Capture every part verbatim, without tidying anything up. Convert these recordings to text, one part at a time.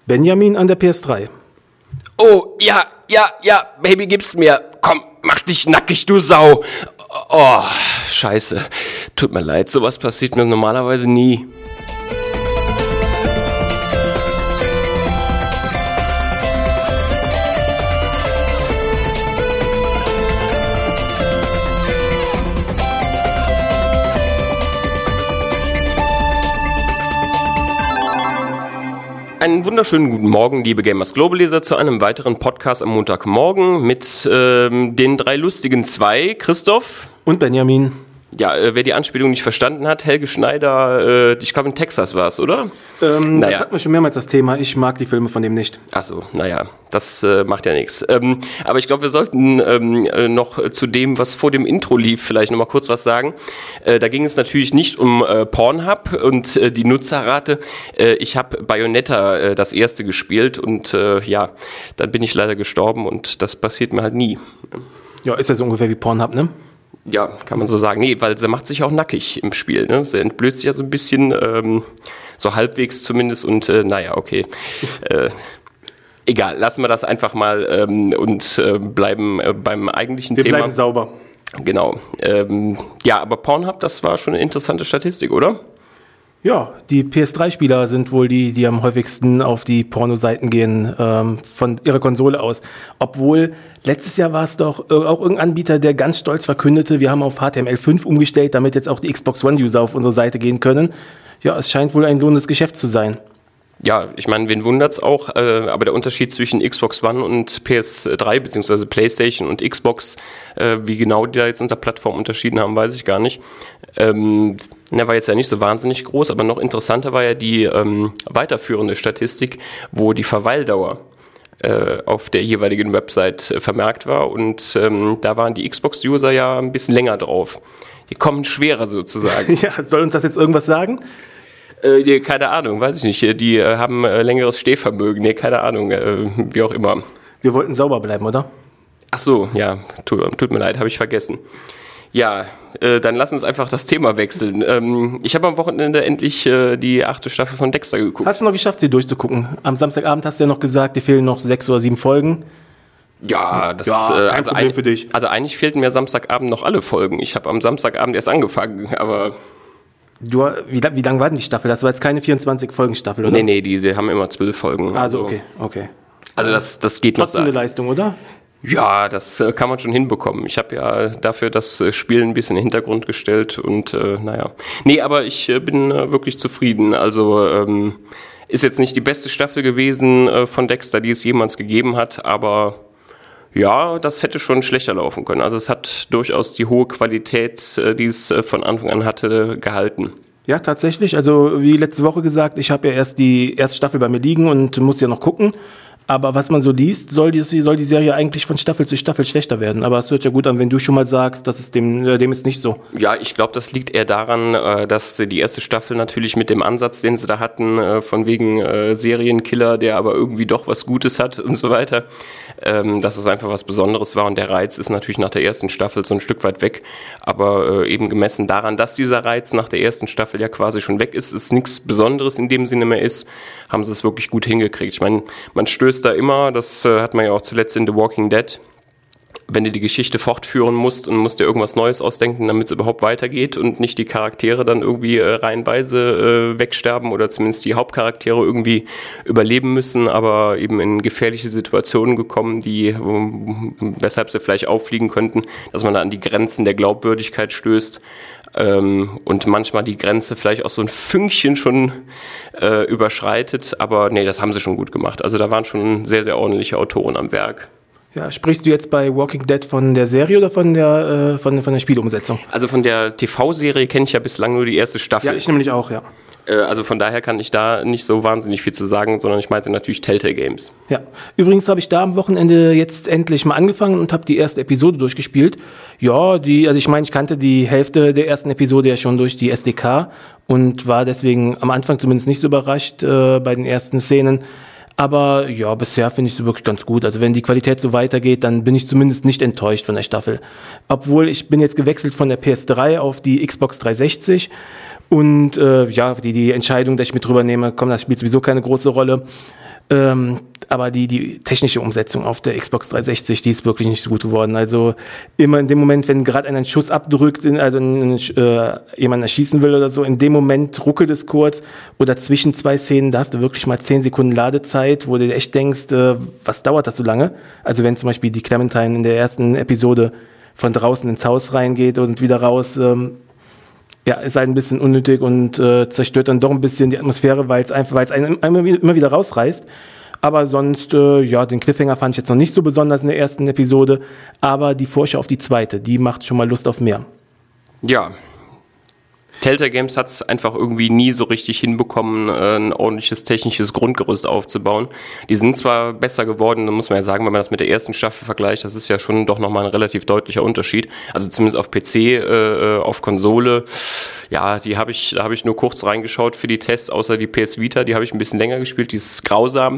Benjamin an der P S drei. Oh, ja, ja, ja, Baby, gib's mir. Komm, mach dich nackig, du Sau. Oh, scheiße. Tut mir leid, sowas passiert mir normalerweise nie. Einen wunderschönen guten Morgen, liebe Gamers Global Leser, zu einem weiteren Podcast am Montagmorgen mit ähm, den drei lustigen zwei, Christoph und Benjamin. Ja, äh, wer die Anspielung nicht verstanden hat, Helge Schneider, äh, ich glaube in Texas war es, oder? Ähm, naja. Das hatten wir schon mehrmals das Thema, ich mag die Filme von dem nicht. Ach so, naja, das äh, macht ja nichts. Ähm, aber ich glaube, wir sollten ähm, noch zu dem, was vor dem Intro lief, vielleicht nochmal kurz was sagen. Äh, da ging es natürlich nicht um äh, Pornhub und äh, die Nutzerrate. Äh, ich habe Bayonetta äh, das erste gespielt und äh, ja, dann bin ich leider gestorben und das passiert mir halt nie. Ja, ist ja so ungefähr wie Pornhub, ne? Ja, kann man so sagen. Nee, weil sie macht sich auch nackig im Spiel, ne? Sie entblößt sich ja so ein bisschen, ähm, so halbwegs zumindest und äh, naja, okay. äh, egal, lassen wir das einfach mal ähm, und äh, bleiben äh, beim eigentlichen wir Thema. Wir bleiben sauber. Genau. Ähm, ja, aber Pornhub, das war schon eine interessante Statistik, oder? Ja, die P S drei Spieler sind wohl die, die am häufigsten auf die Pornoseiten gehen, ähm, von ihrer Konsole aus. Obwohl, letztes Jahr war es doch äh, auch irgendein Anbieter, der ganz stolz verkündete, wir haben auf H T M L fünf umgestellt, damit jetzt auch die Xbox One-User auf unsere Seite gehen können. Ja, es scheint wohl ein lohnendes Geschäft zu sein. Ja, ich meine, wen wundert's auch, äh, aber der Unterschied zwischen Xbox One und P S drei, beziehungsweise PlayStation und Xbox, äh, wie genau die da jetzt unter Plattform unterschieden haben, weiß ich gar nicht. Ähm, der war jetzt ja nicht so wahnsinnig groß, aber noch interessanter war ja die ähm, weiterführende Statistik, wo die Verweildauer äh, auf der jeweiligen Website äh, vermerkt war und ähm, da waren die Xbox-User ja ein bisschen länger drauf. Die kommen schwerer sozusagen. Ja, soll uns das jetzt irgendwas sagen? Äh, die, keine Ahnung, weiß ich nicht. Die äh, haben äh, längeres Stehvermögen. Nee, keine Ahnung, äh, wie auch immer. Wir wollten sauber bleiben, oder? Ach so, ja, tut, tut mir leid, habe ich vergessen. Ja, äh, dann lass uns einfach das Thema wechseln. Ähm, ich habe am Wochenende endlich äh, die achte Staffel von Dexter geguckt. Hast du noch geschafft, sie durchzugucken? Am Samstagabend hast du ja noch gesagt, dir fehlen noch sechs oder sieben Folgen. Ja, das ja, äh, kein also Problem ein, für dich. Also eigentlich fehlten mir Samstagabend noch alle Folgen. Ich habe am Samstagabend erst angefangen, aber... Du, wie, wie lang war denn die Staffel? Das war jetzt keine vierundzwanzig-Folgen-Staffel, oder? Nee, nee, die, die haben immer zwölf Folgen. Also, okay, okay. Also das, das geht noch. Trotzdem eine Leistung, oder? Ja, das äh, kann man schon hinbekommen. Ich habe ja dafür das äh, Spiel ein bisschen in den Hintergrund gestellt und äh, naja. Nee, aber ich äh, bin äh, wirklich zufrieden. Also ähm, ist jetzt nicht die beste Staffel gewesen äh, von Dexter, die es jemals gegeben hat, aber ja, das hätte schon schlechter laufen können. Also es hat durchaus die hohe Qualität, äh, die es äh, von Anfang an hatte, gehalten. Ja, tatsächlich. Also wie letzte Woche gesagt, ich habe ja erst die erste Staffel bei mir liegen und muss ja noch gucken. Aber was man so liest, soll die, soll die Serie eigentlich von Staffel zu Staffel schlechter werden. Aber es hört ja gut an, wenn du schon mal sagst, dass es dem, äh, dem ist nicht so. Ja, ich glaube, das liegt eher daran, äh, dass die erste Staffel natürlich mit dem Ansatz, den sie da hatten, äh, von wegen äh, Serienkiller, der aber irgendwie doch was Gutes hat und so weiter, ähm, dass es einfach was Besonderes war. Und der Reiz ist natürlich nach der ersten Staffel so ein Stück weit weg. Aber äh, eben gemessen daran, dass dieser Reiz nach der ersten Staffel ja quasi schon weg ist, ist nichts Besonderes in dem Sinne mehr ist, haben sie es wirklich gut hingekriegt. Ich meine, man stößt da immer, das äh, hat man ja auch zuletzt in The Walking Dead, wenn du die Geschichte fortführen musst und musst dir irgendwas Neues ausdenken, damit es überhaupt weitergeht und nicht die Charaktere dann irgendwie äh, reihenweise äh, wegsterben oder zumindest die Hauptcharaktere irgendwie überleben müssen, aber eben in gefährliche Situationen gekommen, die weshalb sie vielleicht auffliegen könnten, dass man da an die Grenzen der Glaubwürdigkeit stößt. Ähm, und manchmal die Grenze vielleicht auch so ein Fünkchen schon äh, überschreitet, aber nee, das haben sie schon gut gemacht. Also da waren schon sehr, sehr ordentliche Autoren am Werk. Ja, sprichst du jetzt bei Walking Dead von der Serie oder von der, äh, von, von der Spielumsetzung? Also von der T V-Serie kenne ich ja bislang nur die erste Staffel. Ja, ich nämlich auch, ja. Also von daher kann ich da nicht so wahnsinnig viel zu sagen, sondern ich meinte natürlich Telltale Games. Ja, übrigens habe ich da am Wochenende jetzt endlich mal angefangen und habe die erste Episode durchgespielt. Ja, die, also ich meine, ich kannte die Hälfte der ersten Episode ja schon durch die S D K und war deswegen am Anfang zumindest nicht so überrascht äh, bei den ersten Szenen. Aber ja, bisher finde ich sie wirklich ganz gut. Also wenn die Qualität so weitergeht, dann bin ich zumindest nicht enttäuscht von der Staffel. Obwohl ich bin jetzt gewechselt von der P S drei auf die Xbox dreihundertsechzig. Und äh, ja, die, die Entscheidung, dass ich mit drüber nehme, komm, das spielt sowieso keine große Rolle. Ähm, aber die, die technische Umsetzung auf der Xbox dreihundertsechzig, die ist wirklich nicht so gut geworden. Also immer in dem Moment, wenn gerade einer einen Schuss abdrückt, also einen, äh, jemanden erschießen will oder so, in dem Moment ruckelt es kurz oder zwischen zwei Szenen, da hast du wirklich mal zehn Sekunden Ladezeit, wo du dir echt denkst, äh, was dauert das so lange? Also wenn zum Beispiel die Clementine in der ersten Episode von draußen ins Haus reingeht und wieder raus, ähm, ja, ist halt ein bisschen unnötig und äh, zerstört dann doch ein bisschen die Atmosphäre, weil es einfach, weil es einen immer, immer wieder rausreißt. Aber sonst, äh, ja, den Cliffhanger fand ich jetzt noch nicht so besonders in der ersten Episode, aber die Vorschau auf die zweite, die macht schon mal Lust auf mehr. Ja. Telltale Games hat es einfach irgendwie nie so richtig hinbekommen, ein ordentliches technisches Grundgerüst aufzubauen. Die sind zwar besser geworden, da muss man ja sagen, wenn man das mit der ersten Staffel vergleicht, das ist ja schon doch nochmal ein relativ deutlicher Unterschied. Also zumindest auf P C, äh, auf Konsole, ja, die habe ich, da habe ich nur kurz reingeschaut für die Tests, außer die P S Vita, die habe ich ein bisschen länger gespielt, die ist grausam.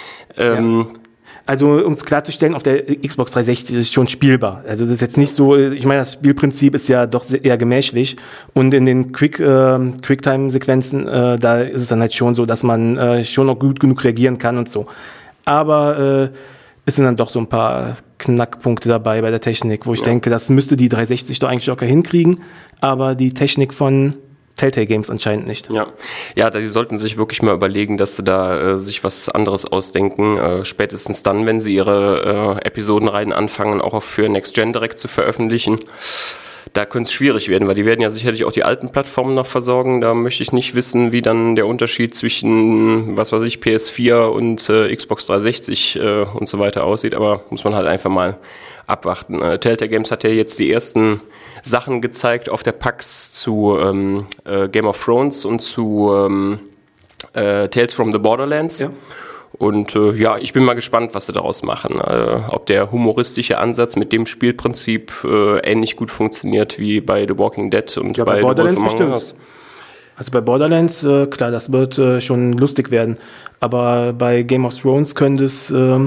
Ähm, ja. Also um es klarzustellen, auf der Xbox dreihundertsechzig ist es schon spielbar. Also das ist jetzt nicht so, ich meine, das Spielprinzip ist ja doch eher gemächlich und in den Quick, äh, Quicktime-Sequenzen, äh, da ist es dann halt schon so, dass man äh, schon noch gut genug reagieren kann und so. Aber äh, es sind dann doch so ein paar Knackpunkte dabei bei der Technik, wo ich ja. denke, das müsste die dreihundertsechzig doch eigentlich locker hinkriegen, aber die Technik von Telltale Games anscheinend nicht. Ja, ja, die sollten sich wirklich mal überlegen, dass sie da äh, sich was anderes ausdenken. Äh, spätestens dann, wenn sie ihre äh, Episodenreihen anfangen, auch für Next Gen direkt zu veröffentlichen. Da könnte es schwierig werden, weil die werden ja sicherlich auch die alten Plattformen noch versorgen. Da möchte ich nicht wissen, wie dann der Unterschied zwischen, was weiß ich, P S vier und äh, Xbox dreihundertsechzig äh, und so weiter aussieht. Aber muss man halt einfach mal abwarten. Äh, Telltale Games hat ja jetzt die ersten Sachen gezeigt auf der PAX zu ähm, äh, Game of Thrones und zu ähm, äh, Tales from the Borderlands. Ja. Und äh, ja, ich bin mal gespannt, was sie daraus machen. Äh, ob der humoristische Ansatz mit dem Spielprinzip äh, ähnlich gut funktioniert wie bei The Walking Dead und ja, bei, bei Borderlands bestimmt. Also bei Borderlands, äh, klar, das wird äh, schon lustig werden. Aber bei Game of Thrones könnte es ähm,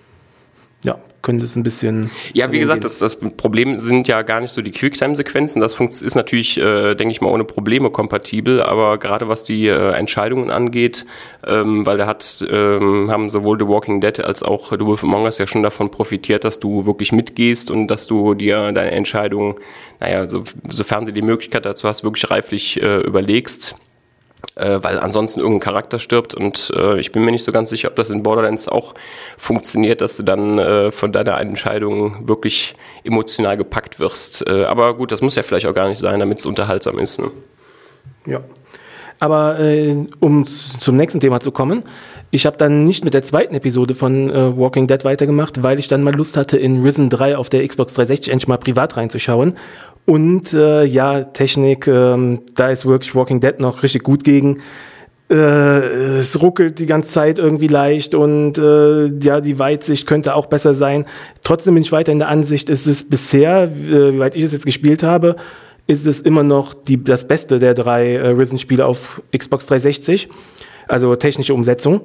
ja könnte es ein bisschen... Ja, wie gesagt, das, das Problem sind ja gar nicht so die Quicktime-Sequenzen. Das ist natürlich, äh, denke ich mal, ohne Probleme kompatibel. Aber gerade was die äh, Entscheidungen angeht, ähm, weil da hat, ähm, haben sowohl The Walking Dead als auch The Wolf Among Us ja schon davon profitiert, dass du wirklich mitgehst und dass du dir deine Entscheidungen, naja, so, sofern du die Möglichkeit dazu hast, wirklich reiflich äh, überlegst. Äh, weil ansonsten irgendein Charakter stirbt und äh, ich bin mir nicht so ganz sicher, ob das in Borderlands auch funktioniert, dass du dann äh, von deiner Entscheidung wirklich emotional gepackt wirst. Äh, aber gut, das muss ja vielleicht auch gar nicht sein, damit es unterhaltsam ist. Ne? Ja, aber äh, um zum nächsten Thema zu kommen, ich habe dann nicht mit der zweiten Episode von äh, Walking Dead weitergemacht, weil ich dann mal Lust hatte, in Risen drei auf der Xbox dreihundertsechzig endlich mal privat reinzuschauen. Und äh, ja, Technik, ähm, da ist wirklich Walking Dead noch richtig gut gegen. Äh, es ruckelt die ganze Zeit irgendwie leicht und äh, ja, die Weitsicht könnte auch besser sein. Trotzdem bin ich weiter in der Ansicht, ist es bisher, äh, wie weit ich es jetzt gespielt habe, ist es immer noch die, das Beste der drei äh, Risen-Spiele auf Xbox dreihundertsechzig. Also technische Umsetzung.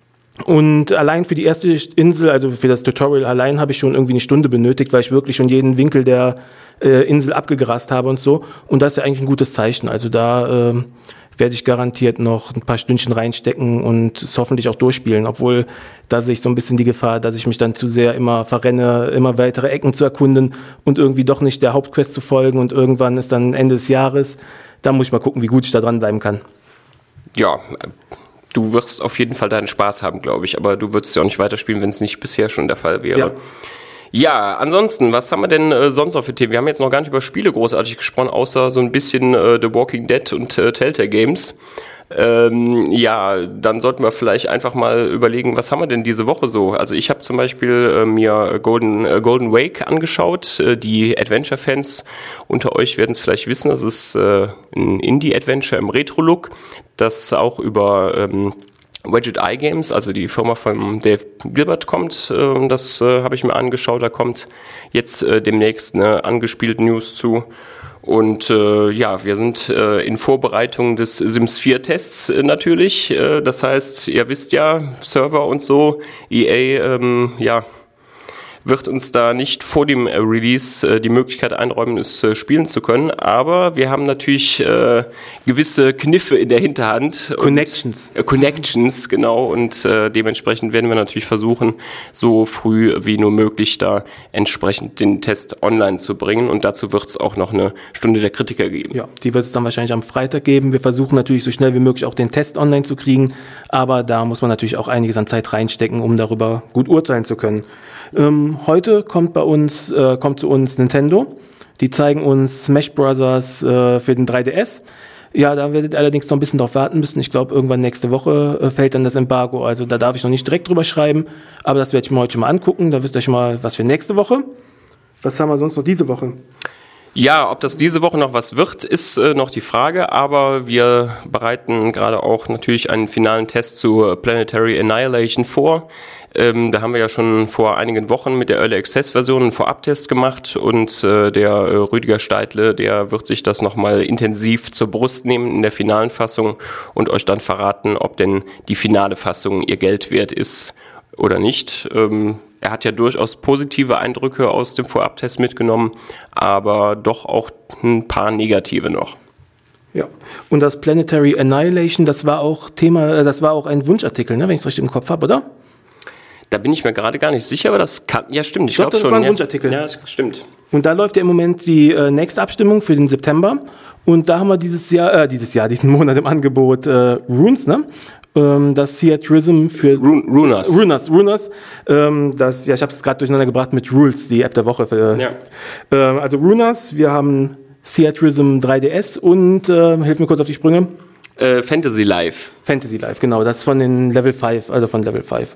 Und allein für die erste Insel, also für das Tutorial allein, habe ich schon irgendwie eine Stunde benötigt, weil ich wirklich schon jeden Winkel der äh, Insel abgegrast habe und so. Und das ist ja eigentlich ein gutes Zeichen. Also da äh, werde ich garantiert noch ein paar Stündchen reinstecken und es hoffentlich auch durchspielen. Obwohl da sehe ich so ein bisschen die Gefahr, dass ich mich dann zu sehr immer verrenne, immer weitere Ecken zu erkunden und irgendwie doch nicht der Hauptquest zu folgen. Und irgendwann ist dann Ende des Jahres. Da muss ich mal gucken, wie gut ich da dranbleiben kann. Ja, du wirst auf jeden Fall deinen Spaß haben, glaube ich, aber du würdest ja auch nicht weiterspielen, wenn es nicht bisher schon der Fall wäre. Ja, ja, ansonsten, was haben wir denn äh, sonst noch für Themen? Wir haben jetzt noch gar nicht über Spiele großartig gesprochen, außer so ein bisschen äh, The Walking Dead und äh, Telltale Games. Ähm, ja, dann sollten wir vielleicht einfach mal überlegen, was haben wir denn diese Woche so? Also ich habe zum Beispiel äh, mir Golden, äh, Golden Wake angeschaut. Äh, die Adventure-Fans unter euch werden es vielleicht wissen. Das ist äh, ein Indie-Adventure im Retro-Look, das auch über ähm, Widget Eye Games, also die Firma von Dave Gilbert, kommt. Äh, das äh, habe ich mir angeschaut. Da kommt jetzt äh, demnächst eine angespielte News zu. Und äh, ja, wir sind äh, in Vorbereitung des Sims vier Tests äh, natürlich. Äh, das heißt, ihr wisst ja, Server und so, E A, ähm, ja, wird uns da nicht vor dem äh, Release äh, die Möglichkeit einräumen, es äh, spielen zu können. Aber wir haben natürlich äh, gewisse Kniffe in der Hinterhand. Connections. Und, äh, Connections, genau. Und äh, dementsprechend werden wir natürlich versuchen, so früh wie nur möglich da entsprechend den Test online zu bringen. Und dazu wird es auch noch eine Stunde der Kritiker geben. Ja, die wird es dann wahrscheinlich am Freitag geben. Wir versuchen natürlich so schnell wie möglich auch den Test online zu kriegen. Aber da muss man natürlich auch einiges an Zeit reinstecken, um darüber gut urteilen zu können. Ähm, heute kommt bei uns, äh, kommt zu uns Nintendo. Die zeigen uns Smash Bros. Äh, für den drei D S. Ja, da werdet ihr allerdings noch ein bisschen drauf warten müssen. Ich glaube, irgendwann nächste Woche äh, fällt dann das Embargo. Also da darf ich noch nicht direkt drüber schreiben. Aber das werde ich mir heute schon mal angucken. Da wisst ihr schon mal, was für nächste Woche. Was haben wir sonst noch diese Woche? Ja, ob das diese Woche noch was wird, ist äh, noch die Frage, aber wir bereiten gerade auch natürlich einen finalen Test zu Planetary Annihilation vor. Ähm, da haben wir ja schon vor einigen Wochen mit der Early Access Version einen Vorabtest gemacht und äh, der äh, Rüdiger Steidle, der wird sich das nochmal intensiv zur Brust nehmen in der finalen Fassung und euch dann verraten, ob denn die finale Fassung ihr Geld wert ist oder nicht. Ähm, Er hat ja durchaus positive Eindrücke aus dem Vorabtest mitgenommen, aber doch auch ein paar negative noch. Ja, und das Planetary Annihilation, das war auch Thema, das war auch ein Wunschartikel, ne, wenn ich es richtig im Kopf habe, oder? Da bin ich mir gerade gar nicht sicher, aber das kann, ja stimmt, ich glaube glaub schon. Das war ein ja. Wunschartikel. Ja, das stimmt. Und da läuft ja im Moment die äh, nächste Abstimmung für den September und da haben wir dieses Jahr, äh, dieses Jahr, diesen Monat im Angebot äh, Runes, ne? Das Theatrism für Run- Runers. Runers, Runers. Ähm, das, ja, ich habe es gerade durcheinander gebracht mit Rules, die App der Woche. Für, ja. ähm, also Runers, wir haben Theatrism drei D S und, äh, hilf mir kurz auf die Sprünge. Äh, Fantasy Life. Fantasy Life, genau, das ist von den Level fünf, also von Level fünf.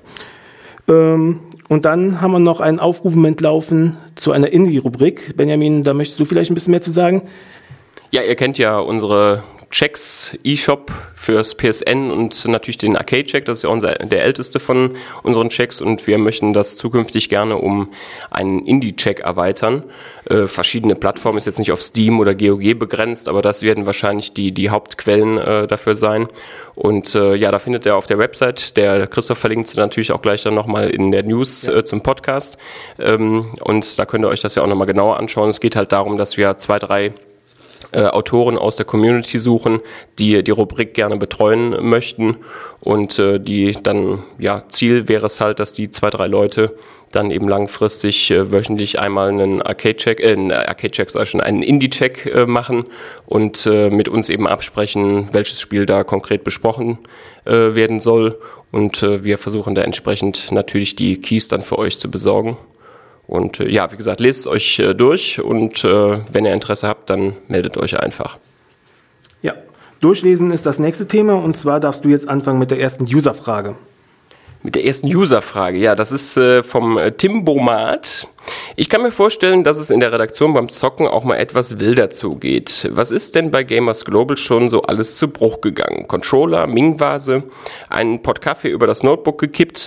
Ähm, und dann haben wir noch einen Aufruf im Moment laufen zu einer Indie-Rubrik. Benjamin, da möchtest du vielleicht ein bisschen mehr zu sagen? Ja, ihr kennt ja unsere Checks, eShop fürs P S N und natürlich den Arcade-Check, das ist ja unser, der älteste von unseren Checks und wir möchten das zukünftig gerne um einen Indie-Check erweitern. Äh, verschiedene Plattformen, ist jetzt nicht auf Steam oder G O G begrenzt, aber das werden wahrscheinlich die, die Hauptquellen äh, dafür sein. Und äh, ja, da findet ihr auf der Website, der Christoph verlinkt sie natürlich auch gleich dann nochmal in der News ja. äh, zum Podcast. Ähm, und da könnt ihr euch das ja auch nochmal genauer anschauen. Es geht halt darum, dass wir zwei, drei Äh, Autoren aus der Community suchen, die die Rubrik gerne betreuen möchten und äh, die dann, ja, Ziel wäre es halt, dass die zwei, drei Leute dann eben langfristig äh, wöchentlich einmal einen Arcade-Check, äh, einen Arcade-Check, sag ich schon, einen Indie-Check äh, machen und äh, mit uns eben absprechen, welches Spiel da konkret besprochen äh, werden soll und äh, wir versuchen da entsprechend natürlich die Keys dann für euch zu besorgen. Und äh, ja, wie gesagt, lest es euch äh, durch und äh, wenn ihr Interesse habt, dann meldet euch einfach. Ja, durchlesen ist das nächste Thema und zwar darfst du jetzt anfangen mit der ersten User-Frage. Mit der ersten User-Frage, ja, das ist äh, vom äh, Tim Bomat. Ich kann mir vorstellen, dass es in der Redaktion beim Zocken auch mal etwas wilder zugeht. Was ist denn bei Gamers Global schon so alles zu Bruch gegangen? Controller, Ming-Vase, einen Pott Kaffee über das Notebook gekippt?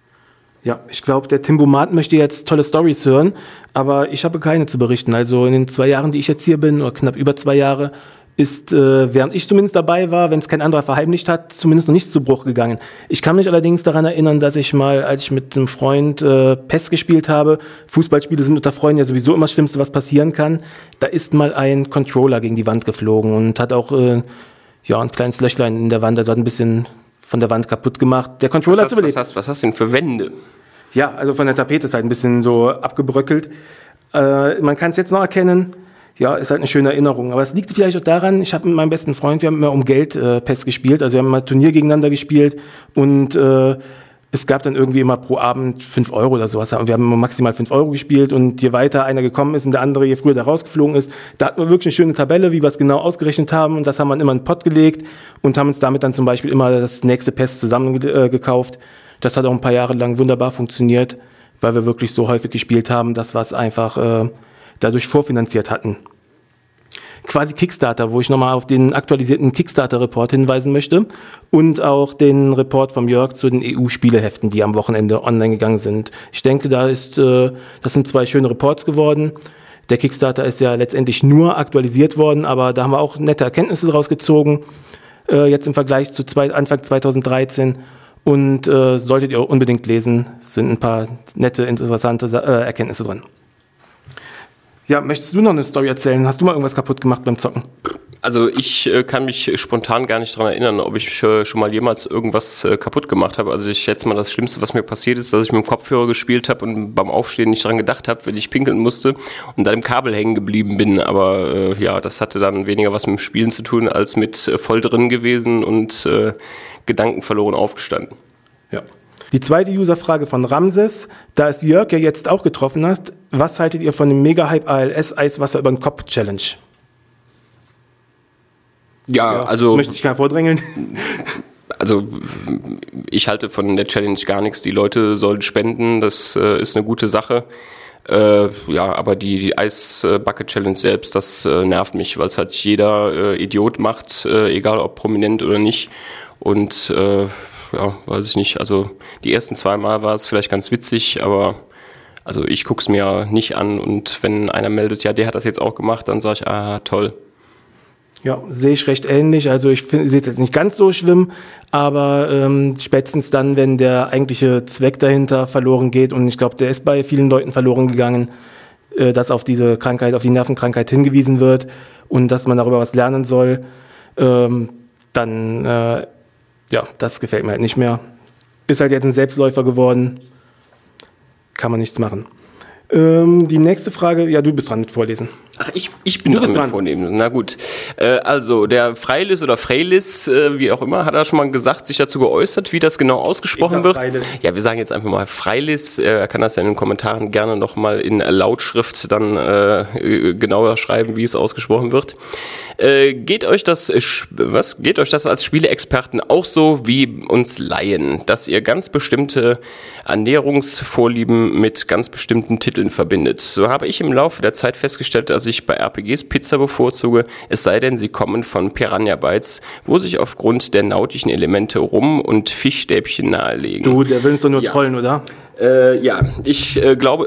Ja, ich glaube, der Timbomat möchte jetzt tolle Storys hören, aber ich habe keine zu berichten. Also in den zwei Jahren, die ich jetzt hier bin, oder knapp über zwei Jahre, ist, äh, während ich zumindest dabei war, wenn es kein anderer verheimlicht hat, zumindest noch nichts zu Bruch gegangen. Ich kann mich allerdings daran erinnern, dass ich mal, als ich mit einem Freund äh, P E S gespielt habe, Fußballspiele sind unter Freunden ja sowieso immer das Schlimmste, was passieren kann, da ist mal ein Controller gegen die Wand geflogen und hat auch äh, ja ein kleines Löchlein in der Wand, also hat ein bisschen von der Wand kaputt gemacht. Der Controller hat überlebt. Was hast, was hast du denn für Wände? Ja, also von der Tapete ist halt ein bisschen so abgebröckelt. Äh, man kann es jetzt noch erkennen. Ja, ist halt eine schöne Erinnerung. Aber es liegt vielleicht auch daran, ich habe mit meinem besten Freund, wir haben immer um Geld äh, P E S gespielt. Also wir haben mal Turnier gegeneinander gespielt und äh, es gab dann irgendwie immer pro Abend fünf Euro oder sowas. Wir haben immer maximal fünf Euro gespielt und je weiter einer gekommen ist und der andere je früher da rausgeflogen ist, da hatten wir wirklich eine schöne Tabelle, wie wir es genau ausgerechnet haben und das haben wir immer in den Pott gelegt und haben uns damit dann zum Beispiel immer das nächste P E S zusammen äh, gekauft. Das hat auch ein paar Jahre lang wunderbar funktioniert, weil wir wirklich so häufig gespielt haben, dass wir es einfach äh, dadurch vorfinanziert hatten. Quasi Kickstarter, wo ich nochmal auf den aktualisierten Kickstarter-Report hinweisen möchte und auch den Report vom Jörg zu den E U-Spieleheften, die am Wochenende online gegangen sind. Ich denke, da ist, äh, das sind zwei schöne Reports geworden. Der Kickstarter ist ja letztendlich nur aktualisiert worden, aber da haben wir auch nette Erkenntnisse daraus gezogen, äh, jetzt im Vergleich zu zwei, Anfang zweitausenddreizehn. und äh, solltet ihr unbedingt lesen, sind ein paar nette, interessante äh, Erkenntnisse drin. Ja, möchtest du noch eine Story erzählen? Hast du mal irgendwas kaputt gemacht beim Zocken? Also ich äh, kann mich spontan gar nicht daran erinnern, ob ich äh, schon mal jemals irgendwas äh, kaputt gemacht habe. Also ich schätze mal, das Schlimmste, was mir passiert ist, dass ich mit dem Kopfhörer gespielt habe und beim Aufstehen nicht dran gedacht habe, wenn ich pinkeln musste und dann im Kabel hängen geblieben bin. Aber äh, ja, das hatte dann weniger was mit dem Spielen zu tun, als mit äh, voll drin gewesen und äh, Gedanken verloren aufgestanden. Ja. Die zweite Userfrage von Ramses, da es Jörg ja jetzt auch getroffen hat, was haltet ihr von dem Mega-Hype A L S Eiswasser über den Kopf Challenge? Ja, Ja, also... möchte ich gar nicht vordrängeln. Also ich halte von der Challenge gar nichts. Die Leute sollen spenden, das äh, ist eine gute Sache. Äh, ja, aber die, die Eisbucket-Challenge selbst, das äh, nervt mich, weil es halt jeder äh, Idiot macht, äh, egal ob prominent oder nicht. Und äh, ja, weiß ich nicht, also die ersten zwei Mal war es vielleicht ganz witzig, aber also ich guck's mir nicht an und wenn einer meldet, ja, der hat das jetzt auch gemacht, dann sage ich, ah, toll. Ja, sehe ich recht ähnlich. Also ich sehe es jetzt nicht ganz so schlimm, aber ähm, spätestens dann, wenn der eigentliche Zweck dahinter verloren geht, und ich glaube, der ist bei vielen Leuten verloren gegangen, äh, dass auf diese Krankheit, auf die Nervenkrankheit hingewiesen wird und dass man darüber was lernen soll, ähm, dann, äh, ja, das gefällt mir halt nicht mehr. Ist halt jetzt ein Selbstläufer geworden, kann man nichts machen. Ähm, die nächste Frage, ja, du bist dran mit Vorlesen. Ach, ich, ich bin du bist dran dran. mit Vornehmen. Na gut. Äh, also, der Freilis oder Freilis, äh, wie auch immer, hat er schon mal gesagt, sich dazu geäußert, wie das genau ausgesprochen wird. Freilis. Ja, wir sagen jetzt einfach mal Freilis. Er kann das ja in den Kommentaren gerne nochmal in Lautschrift dann äh, genauer schreiben, wie es ausgesprochen wird. Äh, geht euch das, was? Geht euch das als Spieleexperten auch so wie uns Laien, dass ihr ganz bestimmte Ernährungsvorlieben mit ganz bestimmten Titeln verbindet? So habe ich im Laufe der Zeit festgestellt, dass ich bei R P Gs Pizza bevorzuge, es sei denn, sie kommen von Piranha Bytes, wo sich aufgrund der nautischen Elemente Rum- und Fischstäbchen nahelegen. Du, der will uns doch nur Ja. trollen, oder? Äh, ja, ich äh, glaube...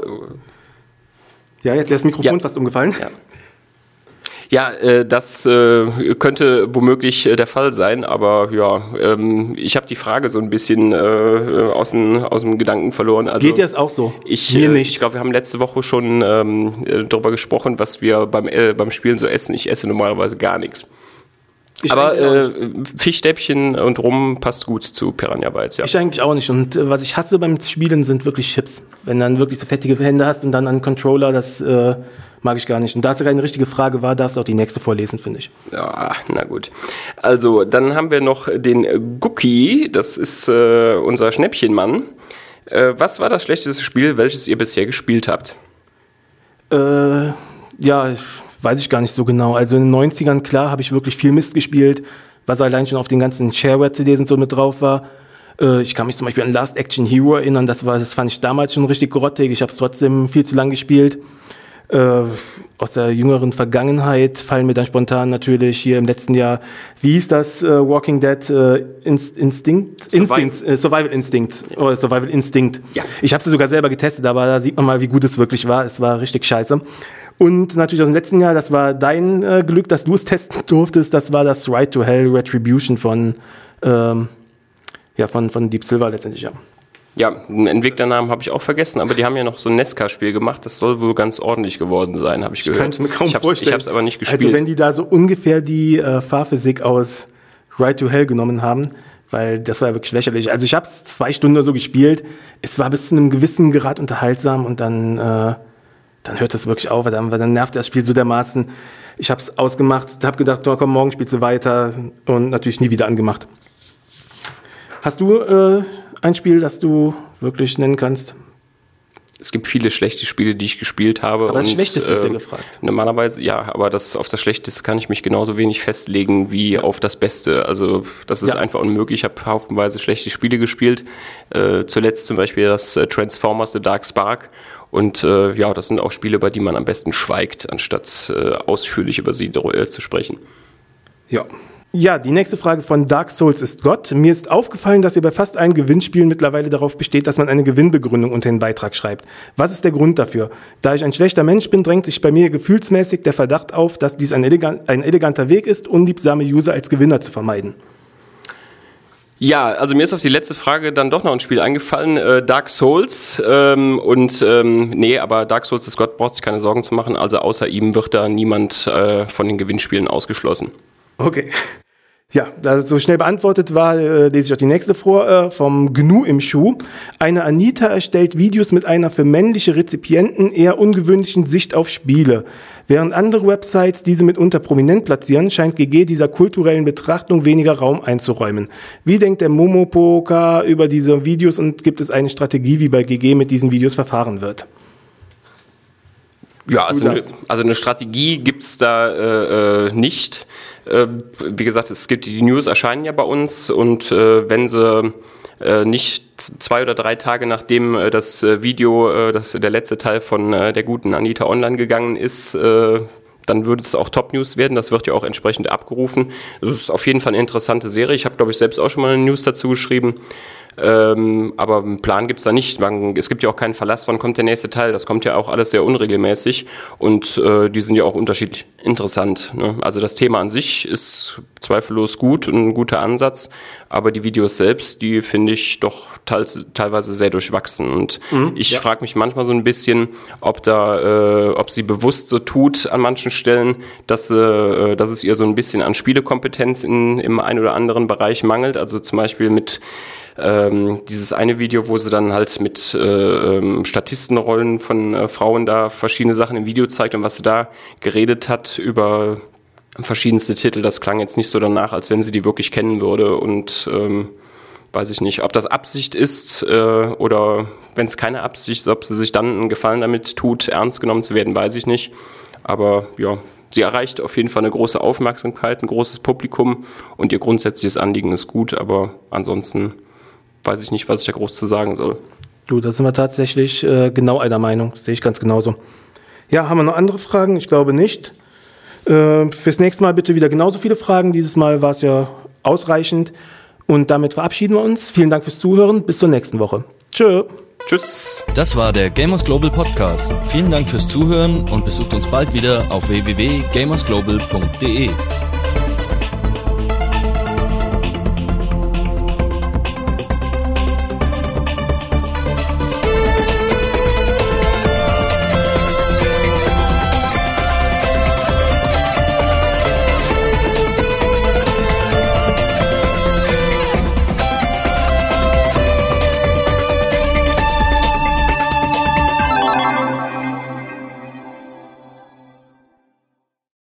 Ja, jetzt ist das Mikrofon Ja. fast umgefallen. Ja. Ja, äh, das äh, könnte womöglich äh, der Fall sein, aber ja, ähm, ich habe die Frage so ein bisschen äh, aus, dem, aus dem Gedanken verloren. Also, Geht dir das auch so? Ich, Mir äh, nicht. Ich glaube, wir haben letzte Woche schon ähm, äh, darüber gesprochen, was wir beim, äh, beim Spielen so essen. Ich esse normalerweise gar nichts. Ich Aber eigentlich auch äh, Fischstäbchen und Rum passt gut zu Piranha Bytes, ja. Ich eigentlich auch nicht. Und äh, was ich hasse beim Spielen sind wirklich Chips. Wenn du dann wirklich so fettige Hände hast und dann einen Controller, das äh, mag ich gar nicht. Und da es ja keine richtige Frage war, darfst du auch die nächste vorlesen, finde ich. Ja, na gut. Also, dann haben wir noch den Gucki, das ist äh, unser Schnäppchenmann. Äh, was war das schlechteste Spiel, welches ihr bisher gespielt habt? Äh, ja, weiß ich gar nicht so genau. Also in den neunzigern, klar, habe ich wirklich viel Mist gespielt, was allein schon auf den ganzen Shareware-C Ds und so mit drauf war. Äh, ich kann mich zum Beispiel an Last Action Hero erinnern, das, war, das fand ich damals schon richtig grottig. Ich habe es trotzdem viel zu lang gespielt. Äh, aus der jüngeren Vergangenheit fallen mir dann spontan natürlich hier im letzten Jahr, wie hieß das, äh, Walking Dead, äh, Inst- Instinct? Survival. Instinct, äh, Survival Instinct, ja. Oder Survival Instinct. Ja. Ich habe sie sogar selber getestet, aber da sieht man mal, wie gut es wirklich war. Es war richtig scheiße. Und natürlich aus dem letzten Jahr, das war dein äh, Glück, dass du es testen durftest, das war das Right to Hell Retribution von, ähm, ja, von, von Deep Silver letztendlich, ja. Ja, einen Entwicklernamen habe ich auch vergessen, aber die haben ja noch so ein Nesca-Spiel gemacht, das soll wohl ganz ordentlich geworden sein, habe ich, Ich gehört. kann es mir kaum ich hab's, vorstellen. Ich habe es aber nicht gespielt. Also wenn die da so ungefähr die äh, Fahrphysik aus Right to Hell genommen haben, weil das war ja wirklich lächerlich. Also ich habe es zwei Stunden oder so gespielt, es war bis zu einem gewissen Grad unterhaltsam und dann, äh, dann hört das wirklich auf, weil dann, weil dann nervt das Spiel so dermaßen. Ich habe es ausgemacht, habe gedacht, oh, komm, morgen spielst du weiter und natürlich nie wieder angemacht. Hast du äh, ein Spiel, das du wirklich nennen kannst? Es gibt viele schlechte Spiele, die ich gespielt habe. Aber das und, Schlechteste ist ja äh, gefragt. Normalerweise, ja, aber das, auf das Schlechteste kann ich mich genauso wenig festlegen wie auf das Beste. Also das ist Ja. einfach unmöglich. Ich habe haufenweise schlechte Spiele gespielt. Äh, zuletzt zum Beispiel das äh, Transformers The Dark Spark. Und äh, ja, das sind auch Spiele, bei denen man am besten schweigt, anstatt äh, ausführlich über sie äh, zu sprechen. Ja. Ja, die nächste Frage von Dark Souls ist Gott. Mir ist aufgefallen, dass ihr bei fast allen Gewinnspielen mittlerweile darauf besteht, dass man eine Gewinnbegründung unter den Beitrag schreibt. Was ist der Grund dafür? Da ich ein schlechter Mensch bin, drängt sich bei mir gefühlsmäßig der Verdacht auf, dass dies ein, elegant, ein eleganter Weg ist, unliebsame User als Gewinner zu vermeiden. Ja, also mir ist auf die letzte Frage dann doch noch ein Spiel eingefallen, äh, Dark Souls. Ähm, und ähm, nee, aber Dark Souls, das Gott braucht sich keine Sorgen zu machen. Also außer ihm wird da niemand äh, von den Gewinnspielen ausgeschlossen. Okay. Ja, da es so schnell beantwortet war, äh, lese ich auch die nächste vor, äh, vom Gnu im Schuh. Eine Anita erstellt Videos mit einer für männliche Rezipienten eher ungewöhnlichen Sicht auf Spiele. Während andere Websites diese mitunter prominent platzieren, scheint G G dieser kulturellen Betrachtung weniger Raum einzuräumen. Wie denkt der Momopoker über diese Videos und gibt es eine Strategie, wie bei G G mit diesen Videos verfahren wird? Ja, also eine, also eine Strategie gibt's da äh, äh, nicht. Äh, wie gesagt, es gibt die News erscheinen ja bei uns und äh, wenn sie äh, nicht zwei oder drei Tage nachdem äh, das Video, äh, das der letzte Teil von äh, der guten Anita online gegangen ist, äh, dann würde es auch Top News werden. Das wird ja auch entsprechend abgerufen. Es ist auf jeden Fall eine interessante Serie. Ich habe, glaube ich, selbst auch schon mal eine News dazu geschrieben. Ähm, aber einen Plan gibt's da nicht. Man, es gibt ja auch keinen Verlass, wann kommt der nächste Teil. Das kommt ja auch alles sehr unregelmäßig und äh, die sind ja auch unterschiedlich interessant. Ne? Also das Thema an sich ist zweifellos gut und ein guter Ansatz, aber die Videos selbst, die finde ich doch teils, teilweise sehr durchwachsen. Und mhm, ich ja. frage mich manchmal so ein bisschen, ob da, äh, ob sie bewusst so tut an manchen Stellen, dass, äh, dass es ihr so ein bisschen an Spielekompetenz in, im einen oder anderen Bereich mangelt. Also zum Beispiel mit Ähm, dieses eine Video, wo sie dann halt mit äh, Statistenrollen von äh, Frauen da verschiedene Sachen im Video zeigt und was sie da geredet hat über verschiedenste Titel, das klang jetzt nicht so danach, als wenn sie die wirklich kennen würde und ähm, weiß ich nicht, ob das Absicht ist äh, oder wenn es keine Absicht ist, ob sie sich dann einen Gefallen damit tut, ernst genommen zu werden, weiß ich nicht, aber ja, sie erreicht auf jeden Fall eine große Aufmerksamkeit, ein großes Publikum und ihr grundsätzliches Anliegen ist gut, aber ansonsten weiß ich nicht, was ich da groß zu sagen soll. Du, da sind wir tatsächlich äh, genau einer Meinung. Sehe ich ganz genauso. Ja, haben wir noch andere Fragen? Ich glaube nicht. Äh, fürs nächste Mal bitte wieder genauso viele Fragen. Dieses Mal war es ja ausreichend. Und damit verabschieden wir uns. Vielen Dank fürs Zuhören. Bis zur nächsten Woche. Tschö. Tschüss. Das war der Gamers Global Podcast. Vielen Dank fürs Zuhören und besucht uns bald wieder auf w w w punkt gamers global punkt d e.